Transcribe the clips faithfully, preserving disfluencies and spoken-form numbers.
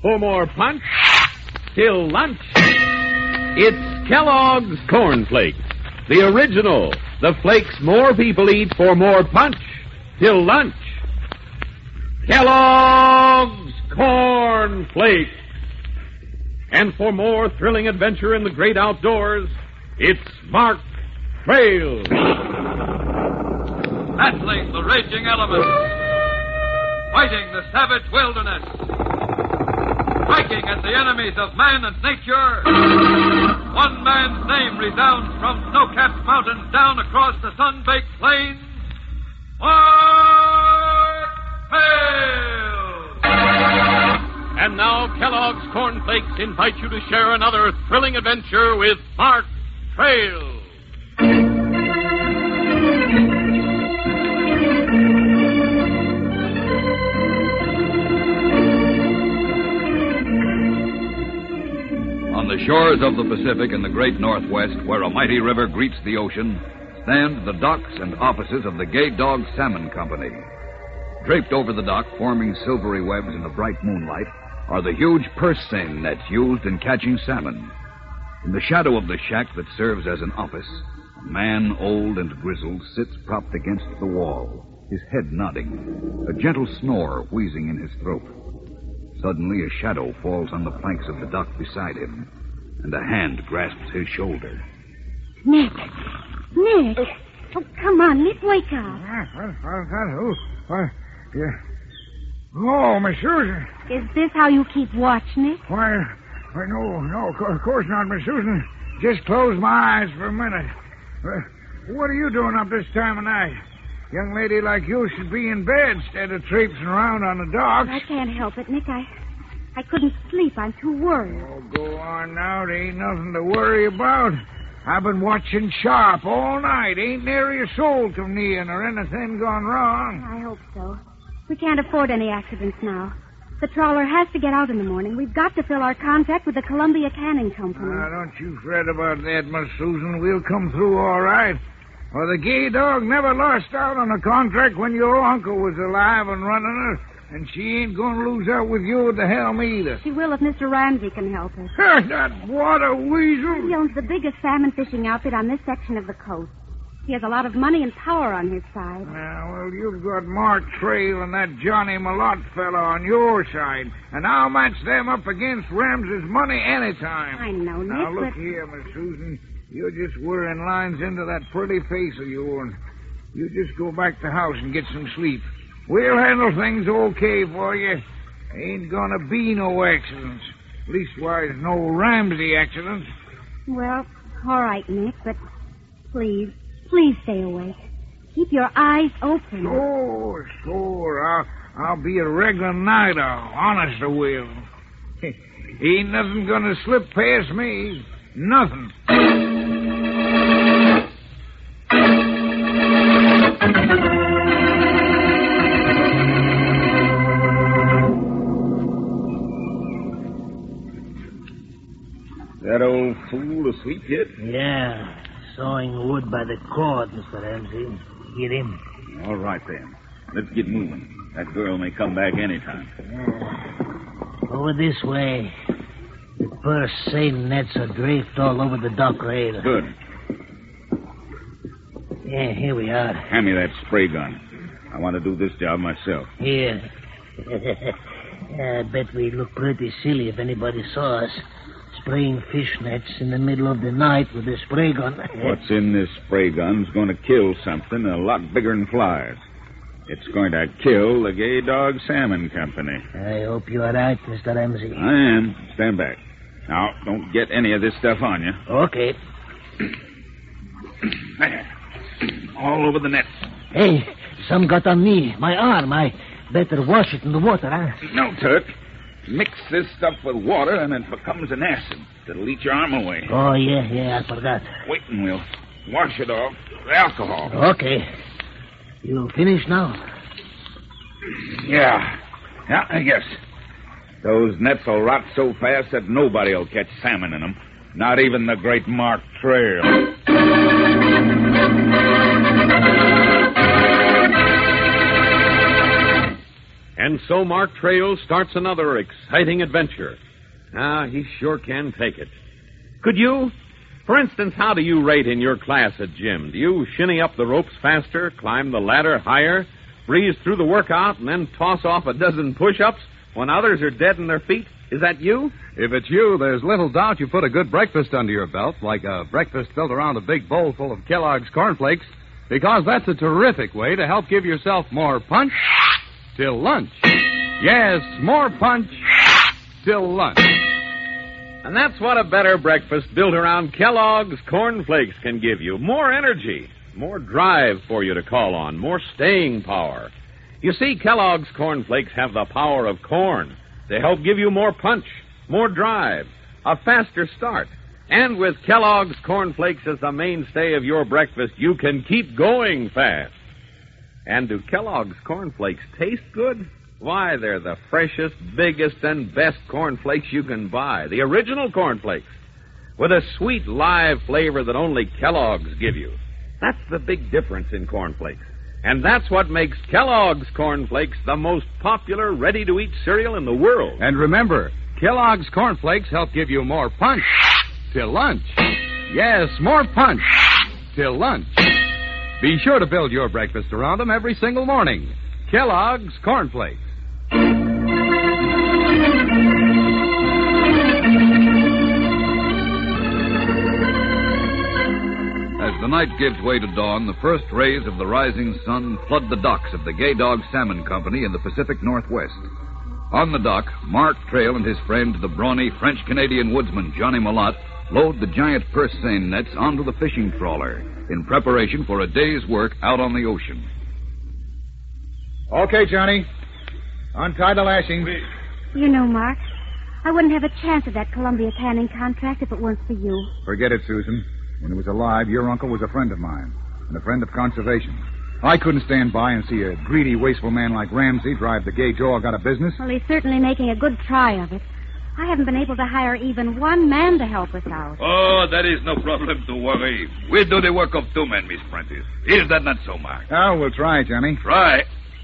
For more punch till lunch, it's Kellogg's Corn Flakes. The original. The flakes more people eat for more punch till lunch. Kellogg's Corn Flakes. And for more thrilling adventure in the great outdoors, it's Mark Trail. Battling the raging elements. Fighting the savage wilderness. Striking at the enemies of man and nature. One man's name resounds from snow-capped mountains down across the sun-baked plains. Mark Trail! And now Kellogg's Corn Flakes invite you to share another thrilling adventure with Mark Trail. On the shores of the Pacific in the great Northwest, where a mighty river greets the ocean, stand the docks and offices of the Gay Dog Salmon Company. Draped over the dock, forming silvery webs in the bright moonlight, are the huge purse seine nets used in catching salmon. In the shadow of the shack that serves as an office, a man, old and grizzled, sits propped against the wall, his head nodding, a gentle snore wheezing in his throat. Suddenly, a shadow falls on the planks of the dock beside him, and a hand grasps his shoulder. Nick! Nick! Oh, come on, Nick, wake up. What, what, what, who? What? Yeah. Oh, Miss Susan. Is this how you keep watch, Nick? Why, why no, no, of course not, Miss Susan. Just close my eyes for a minute. Uh, what are you doing up this time of night? Young lady like you should be in bed instead of traipsing around on the docks. I can't help it, Nick. I, I couldn't sleep. I'm too worried. Oh, go on now. There ain't nothing to worry about. I've been watching sharp all night. Ain't nary a soul come near or anything gone wrong. I hope so. We can't afford any accidents now. The trawler has to get out in the morning. We've got to fill our contract with the Columbia Canning Company. Now, don't you fret about that, Miss Susan. We'll come through all right. Well, the Gay Dog never lost out on a contract when your uncle was alive and running her, and she ain't going to lose out with you at the helm either. She will if Mister Ramsey can help us. That water weasel! He owns the biggest salmon fishing outfit on this section of the coast. He has a lot of money and power on his side. Yeah, well, you've got Mark Trail and that Johnny Malott fella on your side, and I'll match them up against Ramsey's money anytime. I know, Nick, Now, look but... here, Miss Susan. You're just wearing lines into that pretty face of yours. You just go back to the house and get some sleep. We'll handle things okay for you. Ain't gonna be no accidents. Leastwise, no Ramsey accidents. Well, all right, Nick, but please, please stay awake. Keep your eyes open. Sure, sure. I'll, I'll be a regular night owl. Honest I will. Ain't nothing gonna slip past me. Nothing. That old fool asleep yet? Yeah, sawing wood by the cord, Mister Ramsey. Get him. All right, then. Let's get moving. That girl may come back anytime. Yeah. Over this way. The purse seine nets are draped all over the dock rail. Good. Yeah, here we are. Hand me that spray gun. I want to do this job myself. Here. I bet we look pretty silly if anybody saw us spraying fish nets in the middle of the night with a spray gun. What's in this spray gun's going to kill something a lot bigger than flies. It's going to kill the Gay Dog Salmon Company. I hope you are right, Mister Ramsey. I am. Stand back. Now, don't get any of this stuff on you. Okay. There. All over the nets. Hey, some got on me, my arm. I better wash it in the water, huh? No, Turk. Mix this stuff with water and it becomes an acid that'll eat your arm away. Oh, yeah, yeah, I forgot. Wait and we'll wash it off with alcohol. Okay. You finished now? Yeah. Yeah, I guess. Those nets will rot so fast that nobody will catch salmon in them. Not even the great Mark Trail. And so Mark Trail starts another exciting adventure. Ah, he sure can take it. Could you? For instance, how do you rate in your class at gym? Do you shinny up the ropes faster, climb the ladder higher, breeze through the workout, and then toss off a dozen push-ups when others are dead in their feet? Is that you? If it's you, there's little doubt you put a good breakfast under your belt, like a breakfast built around a big bowl full of Kellogg's cornflakes, because that's a terrific way to help give yourself more punch till lunch. Yes, more punch till lunch. And that's what a better breakfast built around Kellogg's cornflakes can give you. More energy, more drive for you to call on, more staying power. You see, Kellogg's cornflakes have the power of corn. They help give you more punch, more drive, a faster start. And with Kellogg's cornflakes as the mainstay of your breakfast, you can keep going fast. And do Kellogg's cornflakes taste good? Why, they're the freshest, biggest, and best cornflakes you can buy. The original cornflakes, with a sweet, live flavor that only Kellogg's give you. That's the big difference in cornflakes. And that's what makes Kellogg's cornflakes the most popular, ready-to-eat cereal in the world. And remember, Kellogg's cornflakes help give you more punch till lunch. Yes, more punch till lunch. Be sure to build your breakfast around them every single morning. Kellogg's cornflakes. As the night gives way to dawn, the first rays of the rising sun flood the docks of the Gay Dog Salmon Company in the Pacific Northwest. On the dock, Mark Trail and his friend, the brawny French-Canadian woodsman Johnny Malott, load the giant purse seine nets onto the fishing trawler in preparation for a day's work out on the ocean. Okay, Johnny. Untie the lashings. You know, Mark, I wouldn't have a chance at that Columbia canning contract if it weren't for you. Forget it, Susan. When he was alive, your uncle was a friend of mine, and a friend of conservation. I couldn't stand by and see a greedy, wasteful man like Ramsey drive the Gay Dog out of business. Well, he's certainly making a good try of it. I haven't been able to hire even one man to help us out. Oh, that is no problem to worry. We do the work of two men, Miss Prentice. Is that not so, Mark? Oh, we'll try, Johnny. Try?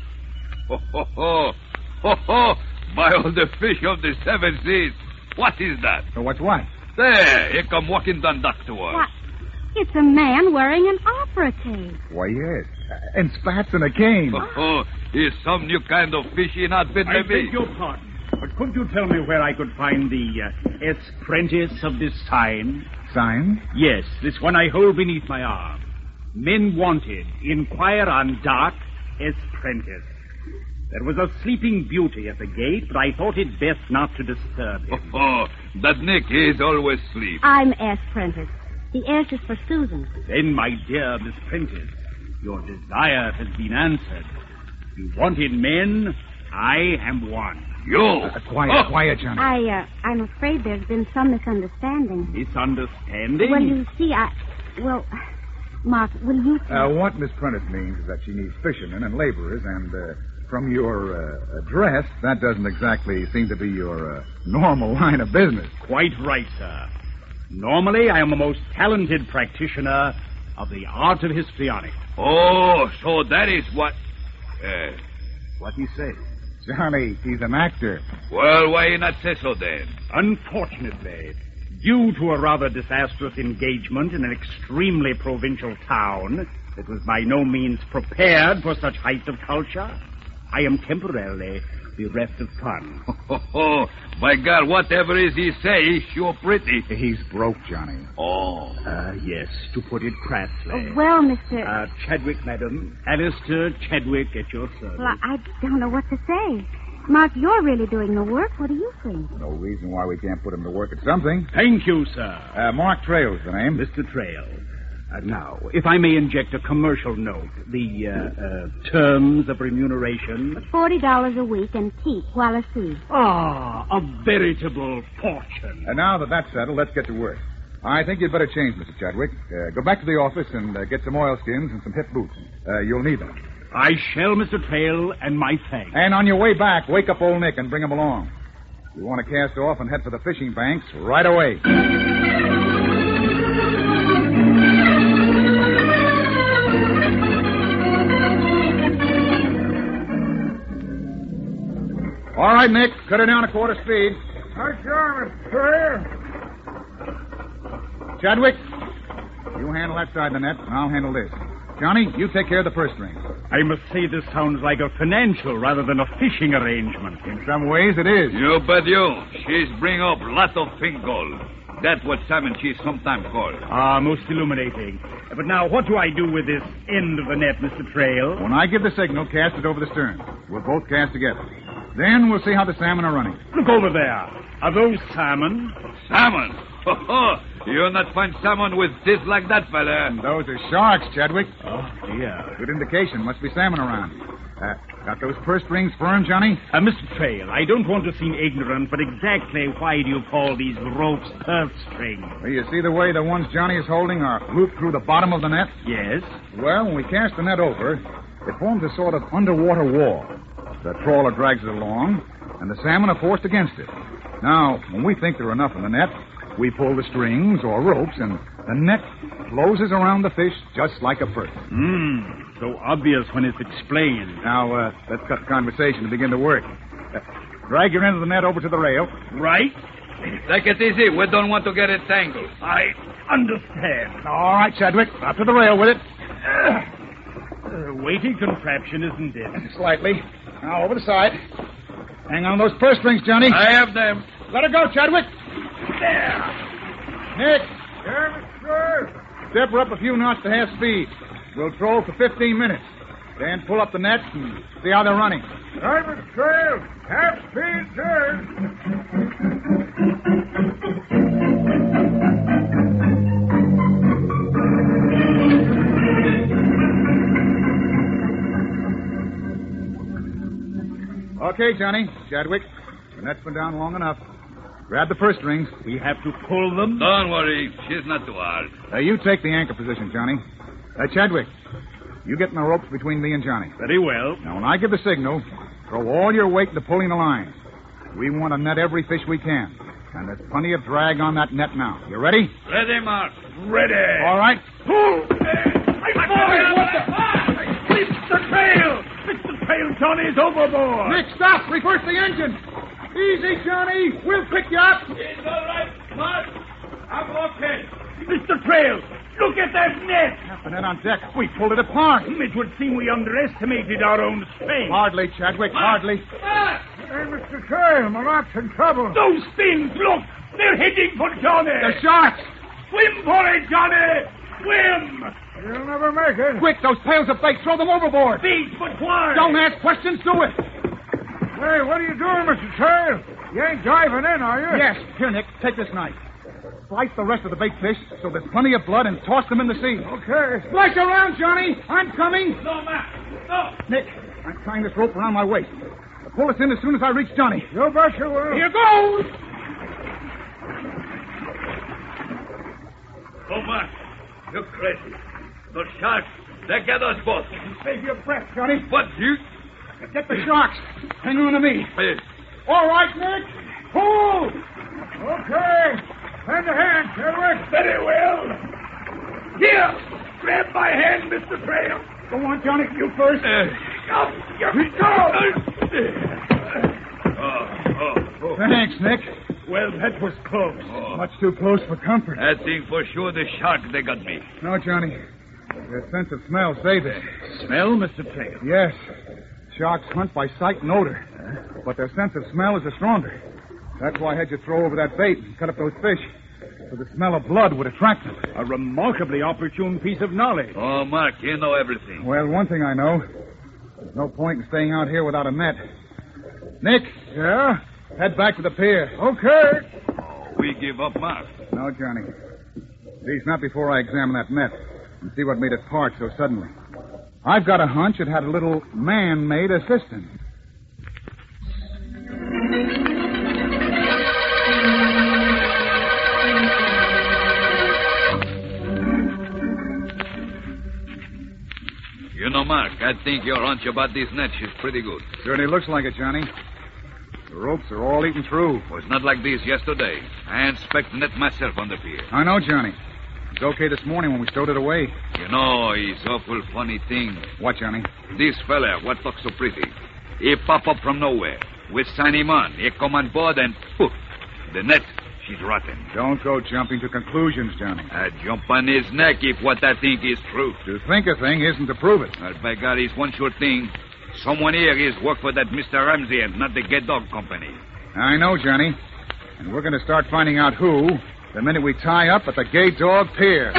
Ho, ho, ho. Ho, ho. By all the fish of the seven seas. What is that? So what's what? There, here come walking down dock to us. What? It's a man wearing an opera cape. Why, yes. And spats and a cane. Ho, ho. Here's some new kind of fishing outfit, I maybe. beg your pardon. But could you tell me where I could find the uh, apprentice of this sign? Sign? Yes, this one I hold beneath my arm. Men wanted. Inquire on dock, apprentice. There was a sleeping beauty at the gate, but I thought it best not to disturb him. Oh, that Nick is always asleep. I'm S. Prentice. The S is for Susan. Then, my dear Miss Prentice, your desire has been answered. You wanted men, I am one. You? Uh, quiet, oh. quiet, Johnny. I, uh, I'm afraid there's been some misunderstanding. Misunderstanding? Well, you see, I... Well, Mark, will you... Uh, what Miss Prentice means is that she needs fishermen and laborers, and uh, from your uh, address, that doesn't exactly seem to be your uh, normal line of business. Quite right, sir. Normally, I am a most talented practitioner of the art of histrionics. Oh, so that is what... Uh, What he say? Johnny, he's an actor. well, why you not say so then? Unfortunately, due to a rather disastrous engagement in an extremely provincial town that was by no means prepared for such heights of culture, I am temporarily bereft of funds. Oh, oh, by God, whatever is he say, he's sure pretty. He's broke, Johnny. Oh. Uh, yes, to put it crassly. Oh, well, Mister... Uh, Chadwick, madam. Alistair Chadwick at your service. Well, I don't know what to say. Mark, you're really doing the work. What do you think? No reason why we can't put him to work at something. Thank you, sir. Uh, Mark Trail's the name. Mister Trail. Uh, now, if I may inject a commercial note, the uh, uh, terms of remuneration. Forty dollars a week and keep while I see. Ah, a veritable fortune. And now that that's settled, let's get to work. I think you'd better change, Mister Chadwick. Uh, go back to the office and uh, get some oilskins and some hip boots. Uh, you'll need them. I shall, Mister Trail, and my thanks. And on your way back, wake up old Nick and bring him along. You want to cast off and head for the fishing banks right away. All right, Nick. Cut her down a quarter speed. How's your Mister Chadwick, you handle that side of the net, and I'll handle this. Johnny, you take care of the purse strings. I must say this sounds like a financial rather than a fishing arrangement. In some ways, it is. You bet you. She's bring up lot of pink gold. That's what salmon cheese sometimes called. Ah, most illuminating. But now, what do I do with this end of the net, Mister Trail? When I give the signal, cast it over the stern. We'll both cast together. Then we'll see how the salmon are running. Look over there. Are those salmon? Salmon? Ho, ho. You'll not find salmon with teeth like that, fella. And those are sharks, Chadwick. Oh, dear. Good indication. Must be salmon around. Uh, got those purse strings firm, Johnny? Uh, Mister Trail, I don't want to seem ignorant, but exactly why do you call these ropes purse strings? Well, you see the way the ones Johnny is holding are looped through the bottom of the net? Yes. Well, when we cast the net over, it forms a sort of underwater wall. The trawler drags it along, and the salmon are forced against it. Now, when we think there are enough in the net, we pull the strings or ropes, and the net closes around the fish just like a purse. Hmm, so obvious when it's explained. Now, uh, let's cut the conversation and begin to work. Uh, drag your end of the net over to the rail. Right? Take it easy. We don't want to get it tangled. I understand. All right, Chadwick. Up to the rail with it. Uh, weighty contraption, isn't it? Slightly. Now, over the side. Hang on those purse strings, Johnny. I have them. Let her go, Chadwick. There. Nick, Yeah, Mister step her up a few knots to half speed. We'll troll for fifteen minutes. Then pull up the net and see how they're running. Diamond Trail. Half speed turn. Okay, Johnny. Chadwick, the net's been down long enough. Grab the purse strings. We have to pull them? Don't worry. She's not too hard. Uh, you take the anchor position, Johnny. Uh, Chadwick, you get in the ropes between me and Johnny. Very well. Now, when I give the signal, throw all your weight into pulling the lines. We want to net every fish we can. And there's plenty of drag on that net now. You ready? Ready, Mark. Ready. All right. Pull! I'm falling! What the... Mister Trail! Mister Trail, Johnny's overboard! Nick, stop! Reverse the engine! Easy, Johnny! We'll pick you up! It's all right, Mark. I'm okay. Mister Trail, look at that net! Half the net on deck. We pulled it apart. It would seem we underestimated our own strength. Hardly, Chadwick, hardly. Mark! Hey, Mister Trail, my lot's in trouble. Those things, look! They're heading for Johnny! The sharks! Swim for it, Johnny! Swim! You'll never make it. Quick, those pails of bait, throw them overboard! Beat, but why? Don't ask questions, do it! Hey, what are you doing, Mister Trail? You ain't diving in, are you? Yes. Here, Nick, take this knife. Slice the rest of the bait fish so there's plenty of blood and toss them in the sea. Okay. Splash around, Johnny! I'm coming! No, Mark. No. Nick, I'm tying this rope around my waist. I'll pull us in as soon as I reach Johnny. You bet you will. Here goes! Oh, Mark. You're crazy. The sharks, they get us both. Save your breath, Johnny. What, you? Get the sharks. Hang on to me. Hey. All right, Nick. Pull! Okay. Hand to hand, Chadwick. Very well. Here, grab my hand, Mister Trail. Go on, Johnny. You first. Uh, Up, you go! oh, oh, oh. Thanks, Nick. Well, that was close. Oh. Much too close for comfort. I think for sure the shark, they got me. No, Johnny. Their sense of smell saved it. Smell, Mister Trail? Yes. Sharks hunt by sight and odor. But their sense of smell is the stronger. That's why I had you throw over that bait and cut up those fish. So the smell of blood would attract them. A remarkably opportune piece of knowledge. Oh, Mark, you know everything. Well, one thing I know. There's no point in staying out here without a net. Nick. Yeah? Head back to the pier. Okay. Oh, we give up, Mark. No, Johnny. At least not before I examine that net and see what made it part so suddenly. I've got a hunch it had a little man-made assistant. You know, Mark, I think your hunch about this net is pretty good. Certainly looks like it, Johnny. The ropes are all eaten through. It was not like this yesterday. I inspected net myself on the pier. I know, Johnny. It was okay this morning when we stowed it away. You know, it's awful funny thing. What, Johnny? This fella, what talks so pretty, he pop up from nowhere. with sign him on. He come on board and poof, the net, she's rotten. Don't go jumping to conclusions, Johnny. I jump on his neck if what I think is true. To think a thing isn't to prove it. Well, by God, it's one sure thing. Someone here is work for that Mister Ramsey and not the Gay Dog Company. I know, Johnny. And we're going to start finding out who the minute we tie up at the Gay Dog Pier.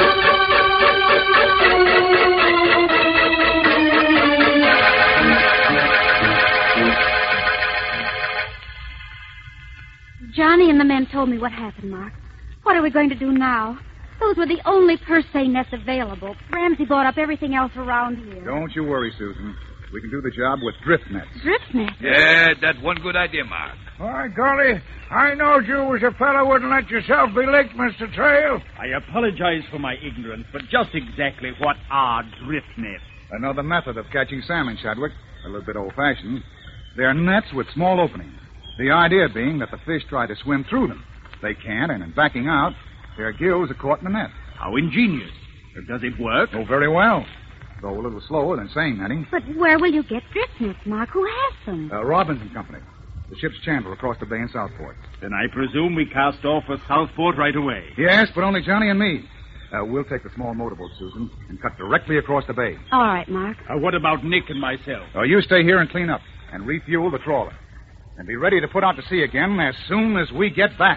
Johnny and the men told me what happened, Mark. What are we going to do now? Those were the only per se nets available. Ramsey bought up everything else around here. Don't you worry, Susan. We can do the job with drift nets. Drift nets? Yeah, that's one good idea, Mark. By golly, I knowed you was a fellow wouldn't let yourself be licked, Mister Trail. I apologize for my ignorance, but just exactly what are drift nets? Another method of catching salmon, Chadwick. A little bit old-fashioned. They're nets with small openings. The idea being that the fish try to swim through them. They can't, and in backing out, their gills are caught in the net. How ingenious. Does it work? Oh, very well. Though a little slower than seine netting. But where will you get drift nets, Mark? Who has them? Uh, Robinson Company. The ship's chandler across the bay in Southport. Then I presume we cast off for Southport right away. Yes, but only Johnny and me. Uh, we'll take the small motorboat, Susan, and cut directly across the bay. All right, Mark. Uh, what about Nick and myself? Uh, you stay here and clean up, and refuel the trawler. And be ready to put out to sea again as soon as we get back.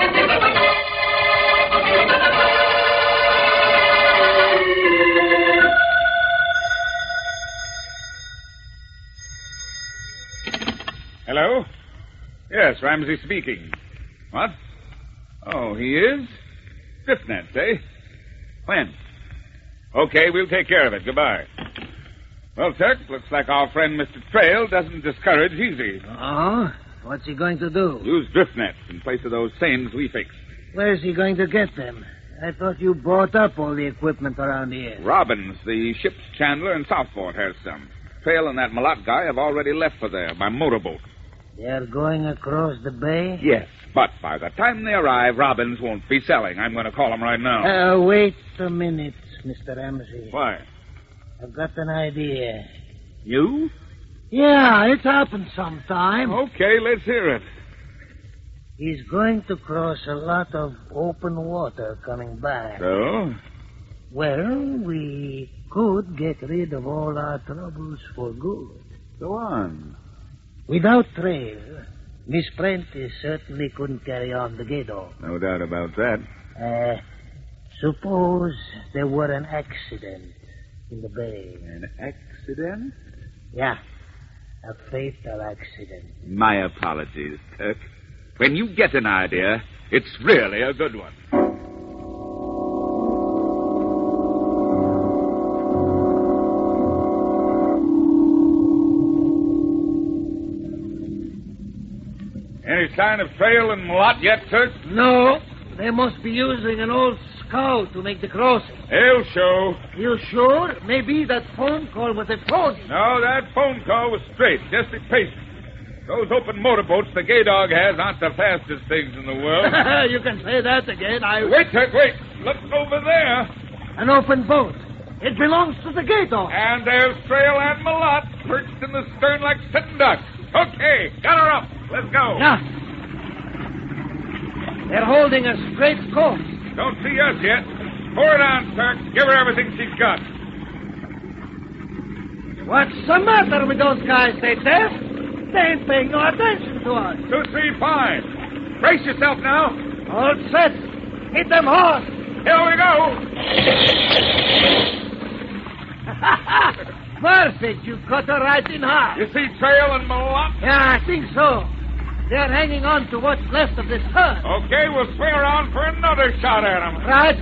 Hello? Yes, Ramsey speaking. What? Oh, he is? Drift nets, eh? When? Okay, we'll take care of it. Goodbye. Well, Turk, looks like our friend Mister Trail doesn't discourage easy. Oh? What's he going to do? Use drift nets in place of those seines we fixed. Where's he going to get them? I thought you bought up all the equipment around here. Robbins, the ship's chandler in Southport, has some. Trail and that mulat guy have already left for there by motorboat. They're going across the bay? Yes, but by the time they arrive, Robbins won't be selling. I'm going to call him right now. Uh, wait a minute, Mister Ramsey. Why? I've got an idea. You? Yeah, it's happened sometime. Okay, let's hear it. He's going to cross a lot of open water coming back. So? Well, we could get rid of all our troubles for good. Go on. Without Trail, Miss Prentice certainly couldn't carry on the Gay Dog. No doubt about that. Uh, suppose there were an accident in the bay. An accident? Yeah, a fatal accident. My apologies, Turk. When you get an idea, it's really a good one. Any sign of Trail and Mulat yet, Turk? No, they must be using an old scow to make the crossing. They'll show. You sure? Maybe that phone call was a phony. No, that phone call was straight. Just be patient. Those open motorboats the Gay Dog has aren't the fastest things in the world. You can say that again. I... Wait, Turk, wait. Look over there. An open boat. It belongs to the Gay Dog. And there's Trail and Mulat perched in the stern like sitting ducks. Okay, got her up. Let's go. Yeah. They're holding a straight course. Don't see us yet. Pour it on, Turk. Give her everything she's got. What's the matter with those guys, they deaf? They ain't paying no attention to us. Two, three, five. Brace yourself now. All set. Hit them hard. Here we go. Perfect. You cut her right in half. You see Trail and Mulat? Yeah, I think so. They're hanging on to what's left of this herd. Okay, we'll swing around for another shot at them. Right.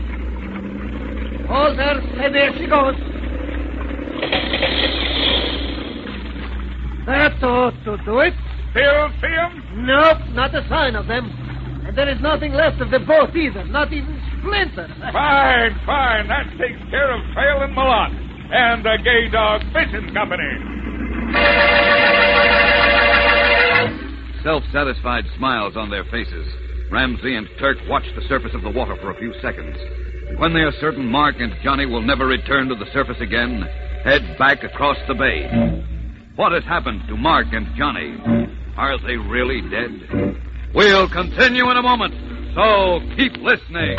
Hold her. And there she goes. That ought to do it. Still see them? Nope, not a sign of them. And there is nothing left of the boat either, not even splinters. Fine, fine. That takes care of Trail and Mulat and the Gay Dog Fishing Company. Self-satisfied smiles on their faces, Ramsey and Turk watch the surface of the water for a few seconds. When they are certain Mark and Johnny will never return to the surface again, head back across the bay. What has happened to Mark and Johnny? Are they really dead? We'll continue in a moment, so keep listening.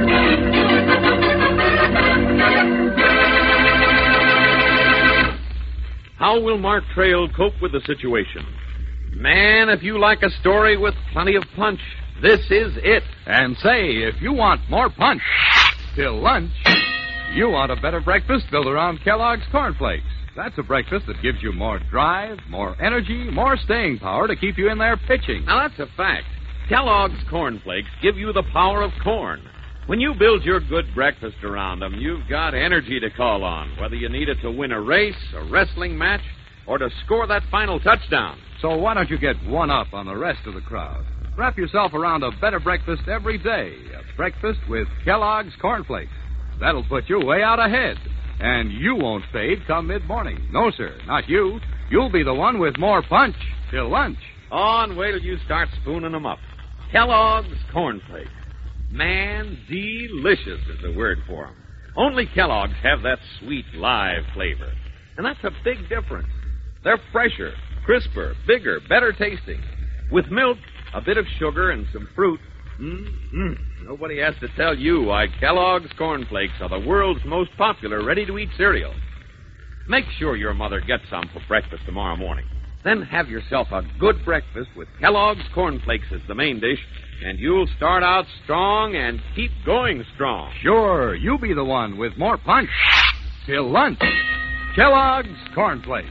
How will Mark Trail cope with the situation? Man, if you like a story with plenty of punch, this is it. And say, if you want more punch till lunch, you want a better breakfast built around Kellogg's Corn Flakes. That's a breakfast that gives you more drive, more energy, more staying power to keep you in there pitching. Now, that's a fact. Kellogg's Corn Flakes give you the power of corn. When you build your good breakfast around them, you've got energy to call on, whether you need it to win a race, a wrestling match, or to score that final touchdown. So why don't you get one up on the rest of the crowd? Wrap yourself around a better breakfast every day. A breakfast with Kellogg's Corn Flakes. That'll put you way out ahead. And you won't fade come mid-morning. No, sir, not you. You'll be the one with more punch till lunch. On, wait till you start spooning them up. Kellogg's Corn Flakes. Man, delicious is the word for them. Only Kellogg's have that sweet, live flavor. And that's a big difference. They're fresher, crisper, bigger, better tasting. With milk, a bit of sugar, and some fruit. Mm-hmm. Nobody has to tell you why Kellogg's Corn Flakes are the world's most popular ready-to-eat cereal. Make sure your mother gets some for breakfast tomorrow morning. Then have yourself a good breakfast with Kellogg's Corn Flakes as the main dish, and you'll start out strong and keep going strong. Sure, you be the one with more punch till lunch. Kellogg's Corn Flakes.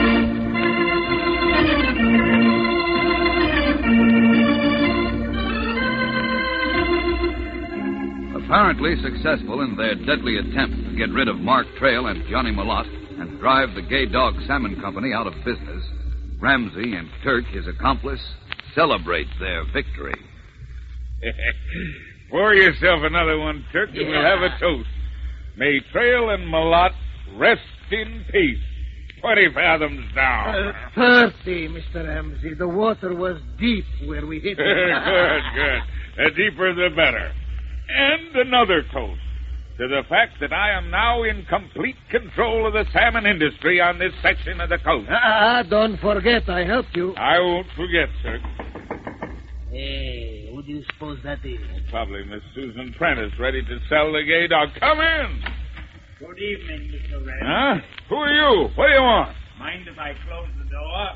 Apparently successful in their deadly attempt to get rid of Mark Trail and Johnny Malott and drive the Gay Dog Salmon Company out of business, Ramsey and Turk, his accomplice, celebrate their victory. Pour yourself another one, Turk, and Yeah. we'll have a toast. May Trail and Malott rest in peace. Twenty fathoms down. Uh, thirty, Mister Ramsey. The water was deep where we hit it. Good, good. The deeper the better. And another toast to the fact that I am now in complete control of the salmon industry on this section of the coast. Ah, don't forget I helped you. I won't forget, sir. Hey, who do you suppose that is? Probably Miss Susan Prentice, ready to sell the Gay Dog. Come in. Good evening, Mister Red. Huh? Who are you? What do you want? Mind if I close the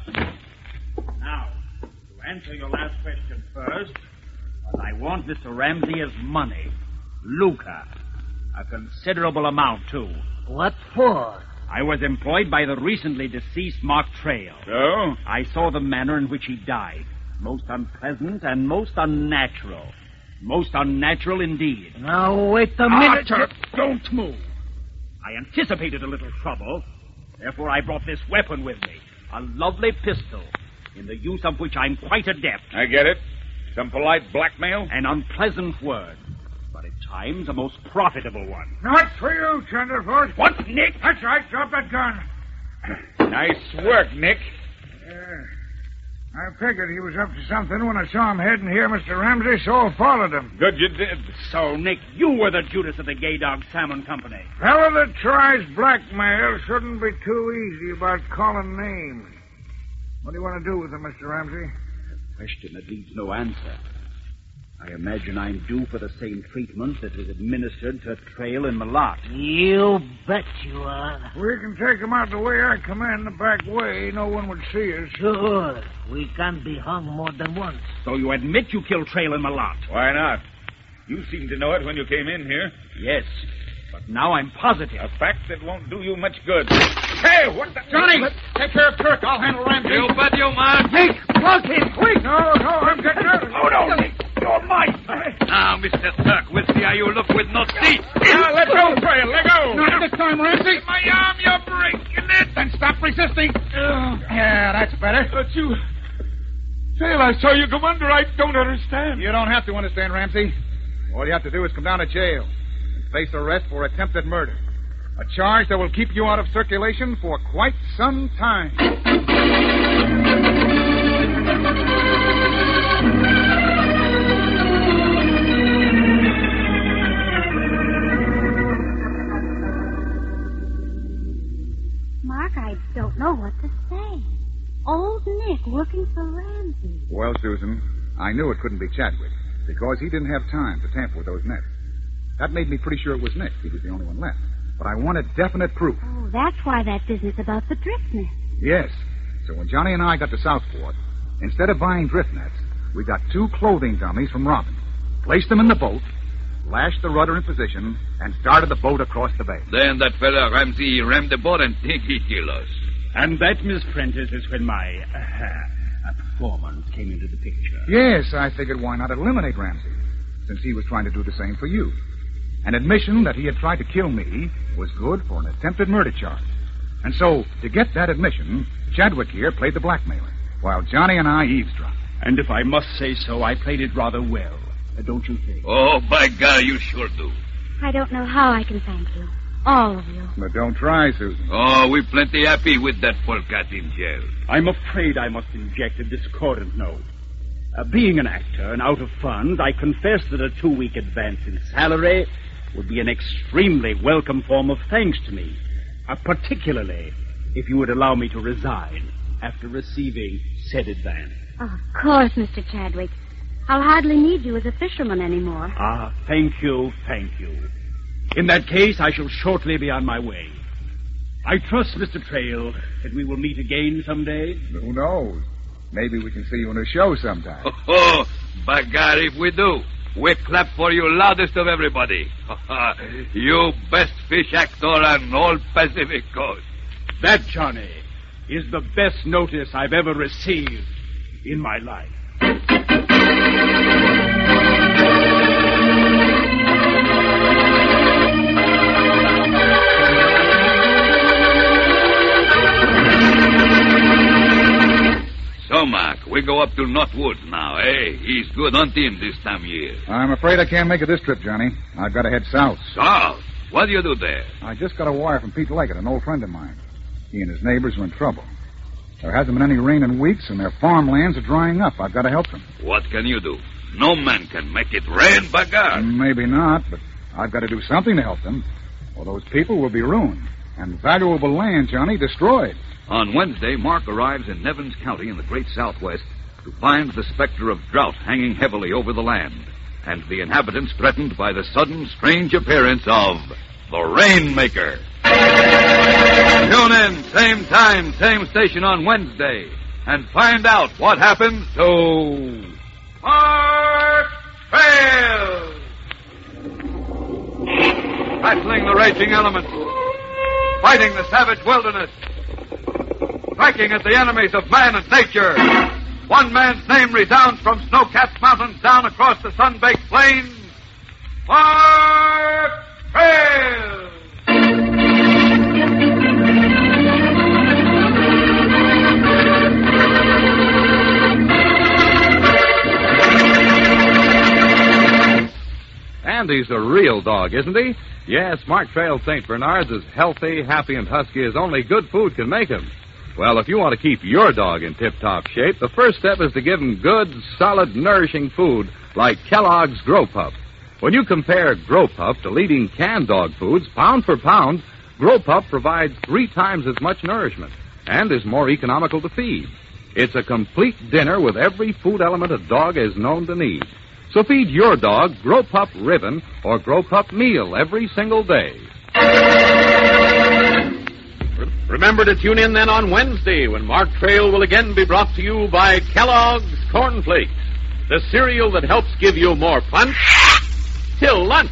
door? Now, to answer your last question first, what I want, Mister Ramsey, is money. Lucre. A considerable amount, too. What for? I was employed by the recently deceased Mark Trail. So? I saw the manner in which he died. Most unpleasant and most unnatural. Most unnatural indeed. Now, wait a Ah, minute. Turk, don't move. I anticipated a little trouble. Therefore, I brought this weapon with me. A lovely pistol, in the use of which I'm quite adept. I get it. Some polite blackmail? An unpleasant word, but at times a most profitable one. Not for you, Tenderfoot. What, Nick? That's right. Drop that gun. Nice work, Nick. Yeah. I figured he was up to something when I saw him heading here, Mister Ramsey, so I followed him. Good you did. So, Nick, you were the Judas of the Gay Dog Salmon Company. Fellow that tries blackmail shouldn't be too easy about calling names. What do you want to do with him, Mister Ramsey? Question that needs no answer. I imagine I'm due for the same treatment that was administered to Trail and Malott. You bet you are. We can take him out the way I come in, the back way. No one would see us. Sure. We can't be hung more than once. So you admit you killed Trail and Malott? Why not? You seemed to know it when you came in here. Yes, but now I'm positive. A fact that won't do you much good. Hey, what the... Johnny, take care of Turk. I'll handle Ramsey. You bet you, man. Nick, plug him, quick! No, no, I'm getting nervous. Oh, no, Nick. You're mine. Now, Mister Turk, we'll see how you look with no teeth. Now, let go, Trail. Let go. Not this time, Ramsey. My arm, you're breaking it. Then stop resisting. Yeah, that's better. But you... Trail, I saw you come under. I don't understand. You don't have to understand, Ramsey. All you have to do is come down to jail and face arrest for attempted murder. A charge that will keep you out of circulation for quite some time. Mark, I don't know what to say. Old Nick working for Ramsey. Well, Susan, I knew it couldn't be Chadwick because he didn't have time to tamper with those nets. That made me pretty sure it was Nick. He was the only one left. But I wanted definite proof. Oh, that's why that business about the drift net. Yes. So when Johnny and I got to Southport, instead of buying drift nets, we got two clothing dummies from Robin, placed them in the boat, lashed the rudder in position, and started the boat across the bay. Then that fella Ramsey rammed the boat and think he killed us. And that, Miss Prentice, is when my uh, performance came into the picture. Yes, I figured why not eliminate Ramsey, since he was trying to do the same for you. An admission that he had tried to kill me was good for an attempted murder charge. And so, to get that admission, Chadwick here played the blackmailer, while Johnny and I eavesdropped. And if I must say so, I played it rather well. Uh, don't you think? Oh, by God, you sure do. I don't know how I can thank you. All of you. But don't try, Susan. Oh, we're plenty happy with that polecat in jail. I'm afraid I must inject a discordant note. Uh, being an actor and out of funds, I confess that a two-week advance in salary would be an extremely welcome form of thanks to me, uh, particularly if you would allow me to resign after receiving said advance. Oh, of course, Mister Chadwick. I'll hardly need you as a fisherman anymore. Ah, thank you, thank you. In that case, I shall shortly be on my way. I trust, Mister Trail, that we will meet again someday. Who knows? Maybe we can see you in a show sometime. Oh, oh, by God, if we do, we clap for you loudest of everybody. You best fish actor on all Pacific Coast. That, Johnny, is the best notice I've ever received in my life. So, Mark, we go up to Northwood now, eh? He's good hunting this time of year. I'm afraid I can't make it this trip, Johnny. I've got to head south. South? What do you do there? I just got a wire from Pete Leggett, an old friend of mine. He and his neighbors are in trouble. There hasn't been any rain in weeks, and their farmlands are drying up. I've got to help them. What can you do? No man can make it rain, by God. Maybe not, but I've got to do something to help them, or those people will be ruined, and valuable land, Johnny, destroyed. On Wednesday, Mark arrives in Nevins County in the great Southwest to find the specter of drought hanging heavily over the land, and the inhabitants threatened by the sudden, strange appearance of the Rainmaker. Tune in, same time, same station on Wednesday, and find out what happens to Mark Trail. Battling the raging elements, fighting the savage wilderness, striking at the enemies of man and nature. One man's name resounds from snow-capped mountains down across the sun-baked plains. Mark Trail! Andy's a real dog, isn't he? Yes, Mark Trail Saint Bernard's as healthy, happy, and husky as only good food can make him. Well, if you want to keep your dog in tip-top shape, the first step is to give him good, solid, nourishing food like Kellogg's Grow Pup. When you compare Grow Pup to leading canned dog foods, pound for pound, Grow Pup provides three times as much nourishment and is more economical to feed. It's a complete dinner with every food element a dog is known to need. So feed your dog Grow Pup Ribbon or Grow Pup Meal every single day. Remember to tune in then on Wednesday when Mark Trail will again be brought to you by Kellogg's Corn Flakes, the cereal that helps give you more punch till lunch.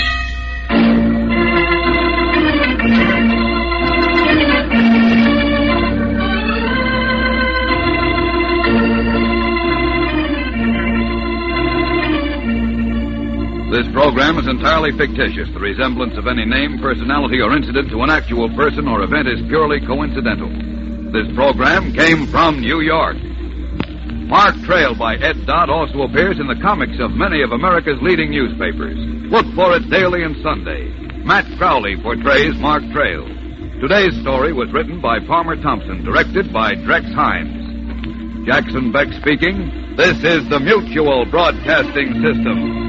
This program is entirely fictitious. The resemblance of any name, personality, or incident to an actual person or event is purely coincidental. This program came from New York. Mark Trail by Ed Dodd also appears in the comics of many of America's leading newspapers. Look for it daily and Sunday. Matt Crowley portrays Mark Trail. Today's story was written by Palmer Thompson, directed by Drex Hines. Jackson Beck speaking. This is the Mutual Broadcasting System.